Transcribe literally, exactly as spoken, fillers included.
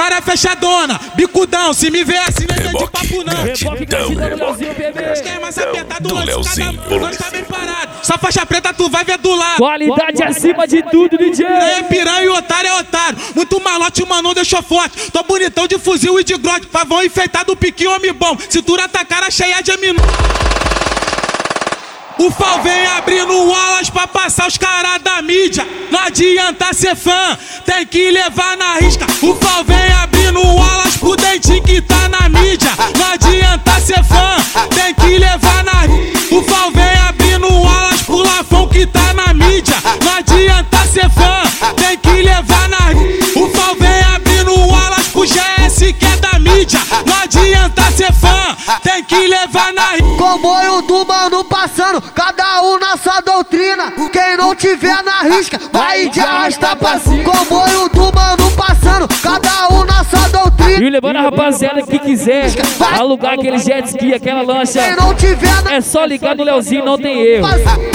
cara é fechadona, bicudão, se me vê assim não é de papo não. Esquema mais apertado do Leozinho. Nós tá bem parado, só faixa preta tu vai ver do lado. Qualidade acima de tudo, D J. É piranha e otário é otário, muito malote, mano, não deixou forte. Tô bonitão de fuzil e de grote, pavão enfeitado, piquinho, homem bom. Cintura tá cara cheia de minu. O Fal vem abrindo alas pra passar os caras da mídia. Não adianta ser fã, tem que levar na risca. O Fal vem abrindo alas pro dentinho que tá na mídia. Não adianta ser fã, tem que levar na risca. O Fal vem abrindo alas pro Lafão que tá na mídia. Não adianta ser fã, tem que levar na risca. O Fal vem abrindo alas pro G S que é da mídia. Não adianta ser fã, tem que levar na risca. Comboio do mano passando, cada um na sua doutrina. Quem não tiver na risca, vai de arrasta pra cima. Comboio do mano passando, cada um na sua doutrina. E levando a rapaziada que quiser alugar aquele jet ski, aquela lancha, Quem não tiver na... é só ligar no Leozinho, não tem erro.